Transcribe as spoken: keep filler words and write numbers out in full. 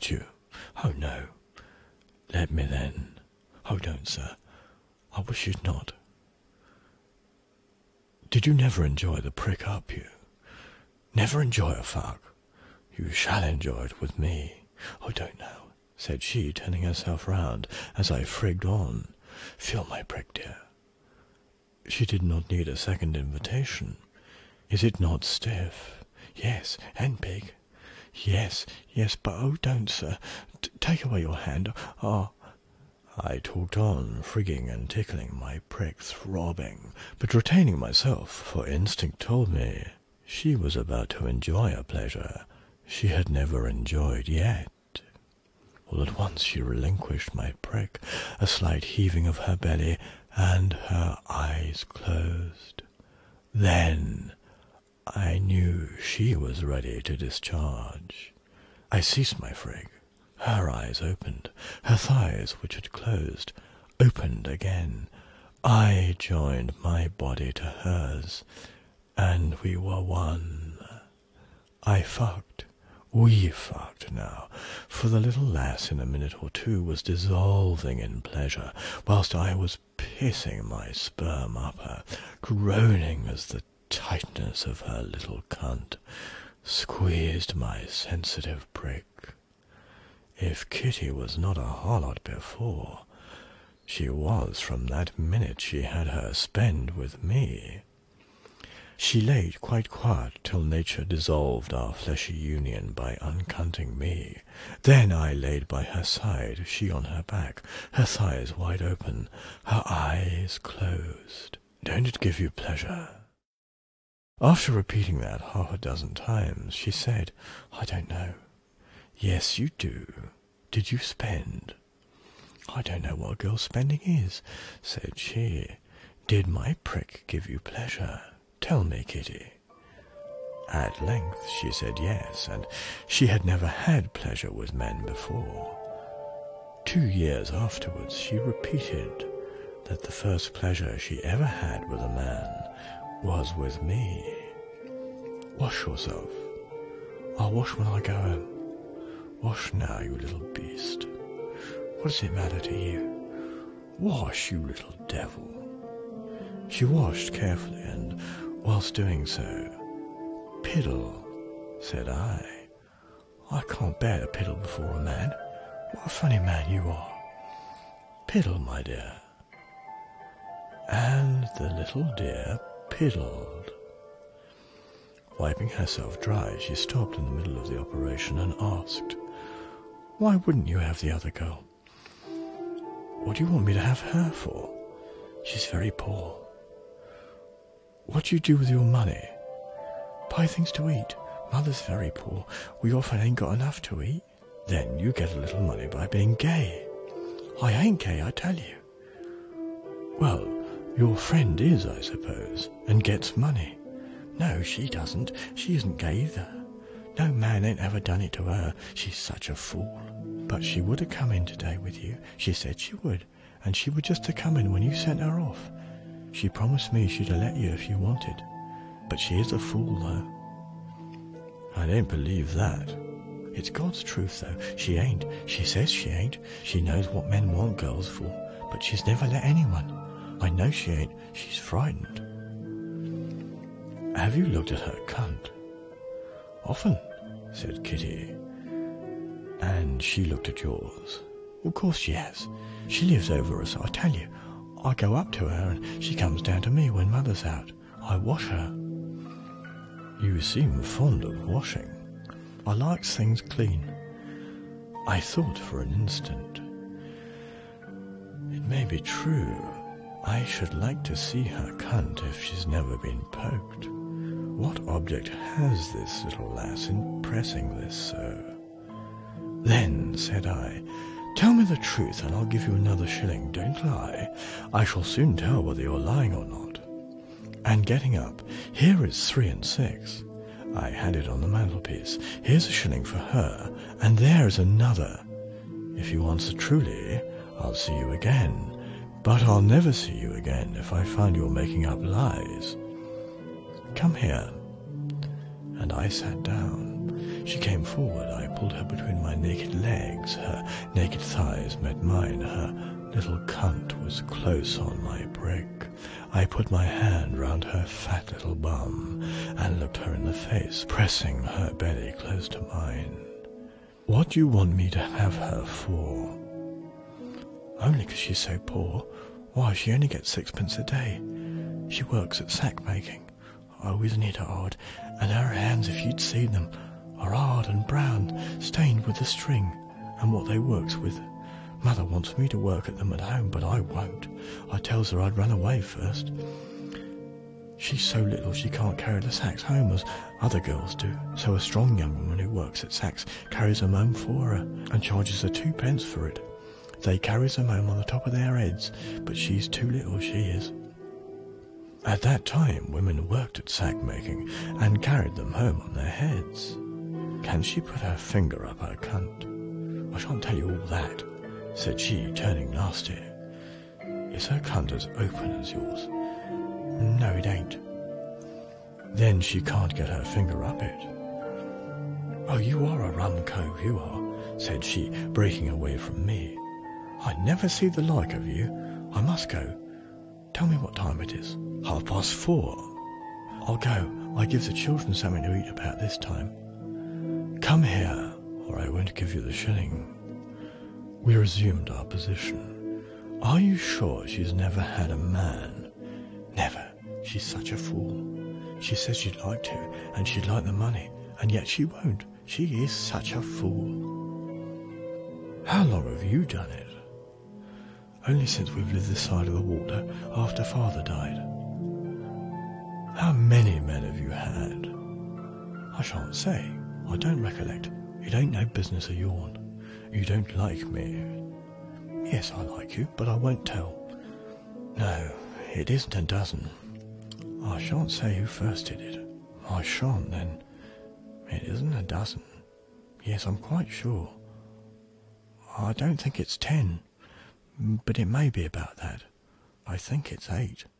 hurt you? Oh, no. Let me then. Oh, don't, sir. I wish you'd not. Did you never enjoy the prick up you? Never enjoy a fuck? You shall enjoy it with me. Oh, don't now, said she, turning herself round as I frigged on. Feel my prick, dear. She did not need a second invitation. Is it not stiff? Yes, and big. Yes, yes, but oh, don't, sir. T- take away your hand. Oh. I talked on, frigging and tickling my prick, throbbing, but retaining myself, for instinct told me she was about to enjoy a pleasure she had never enjoyed yet. All at once she relinquished my prick, a slight heaving of her belly, and her eyes closed. Then I knew she was ready to discharge. I ceased my frig. Her eyes opened. Her thighs, which had closed, opened again. I joined my body to hers, and we were one. I fucked. We fucked now, for the little lass in a minute or two was dissolving in pleasure, whilst I was pissing my sperm up her, groaning as the tightness of her little cunt squeezed my sensitive prick. If Kitty was not a harlot before, she was from that minute she had her spend with me. She laid quite quiet till nature dissolved our fleshy union by uncunting me. Then I laid by her side, she on her back, her thighs wide open, her eyes closed. Don't it give you pleasure? After repeating that half a dozen times, she said, I don't know. Yes, you do. Did you spend? I don't know what girl spending is, said she. Did my prick give you pleasure? Tell me, Kitty. At length she said yes, and she had never had pleasure with men before. Two years afterwards she repeated that the first pleasure she ever had with a man was with me. Wash yourself. I'll wash when I go home. Wash now, you little beast. What does it matter to you? Wash, you little devil. She washed carefully, and whilst doing so, piddle, said I. I can't bear to piddle before a man. What a funny man you are. Piddle, my dear. And the little dear piddled. Wiping herself dry, she stopped in the middle of the operation and asked, Why wouldn't you have the other girl? What do you want me to have her for? She's very poor. What do you do with your money? Buy things to eat. Mother's very poor. We often ain't got enough to eat. Then you get a little money by being gay. I ain't gay, I tell you. Well, your friend is, I suppose, and gets money. No, she doesn't. She isn't gay either. No man ain't ever done it to her. She's such a fool. But she would have come in today with you. She said she would, and she would just have come in when you sent her off. She promised me she'd have let you if you wanted. But she is a fool, though. I don't believe that. It's God's truth, though. She ain't. She says she ain't. She knows what men want girls for, but she's never let anyone. I know she ain't. She's frightened. Have you looked at her cunt? Often, said Kitty. And she looked at yours? Of course she has. She lives over us, I tell you. I go up to her and she comes down to me when Mother's out. I wash her. You seem fond of washing. I likes things clean. I thought for an instant. It may be true. I should like to see her cunt if she's never been poked. What object has this little lass in pressing this so? Then, said I, tell me the truth and I'll give you another shilling. Don't lie. I shall soon tell whether you're lying or not. And getting up, here is three and six. I had it on the mantelpiece. Here's a shilling for her, and there's another. If you answer truly, I'll see you again. But I'll never see you again if I find you're making up lies. Come here. And I sat down. She came forward. I pulled her between my naked legs. Her naked thighs met mine. Her little cunt was close on my brick. I put my hand round her fat little bum and looked her in the face, pressing her belly close to mine. What do you want me to have her for? Only 'cause she's so poor. Why, she only gets sixpence a day. She works at sack making. Oh, isn't it hard? And her hands, if you'd seen them, are hard and brown, stained with the string and what they works with. Mother wants me to work at them at home, but I won't. I tells her I'd run away first. She's so little she can't carry the sacks home as other girls do, so a strong young woman who works at sacks carries them home for her and charges her two pence for it. They carries them home on the top of their heads, but she's too little, she is. At that time, women worked at sack making and carried them home on their heads. Can she put her finger up her cunt? I shan't tell you all that, said she, turning nasty. Is her cunt as open as yours? No, it ain't. Then she can't get her finger up it. Oh, you are a rum cove, you are, said she, breaking away from me. I never see the like of you. I must go. Tell me what time it is. Half past four. I'll go. I give the children something to eat about this time. Come here, or I won't give you the shilling. We resumed our position. Are you sure she's never had a man? Never. She's such a fool. She says she'd like to, and she'd like the money, and yet she won't. She is such a fool. How long have you done it? Only since we've lived this side of the water, after father died. How many men have you had? I shan't say. I don't recollect. It ain't no business of yourn. You don't like me. Yes, I like you, but I won't tell. No, it isn't a dozen. I shan't say who first did it. I shan't, then. It isn't a dozen. Yes, I'm quite sure. I don't think it's ten, but it may be about that. I think it's eight.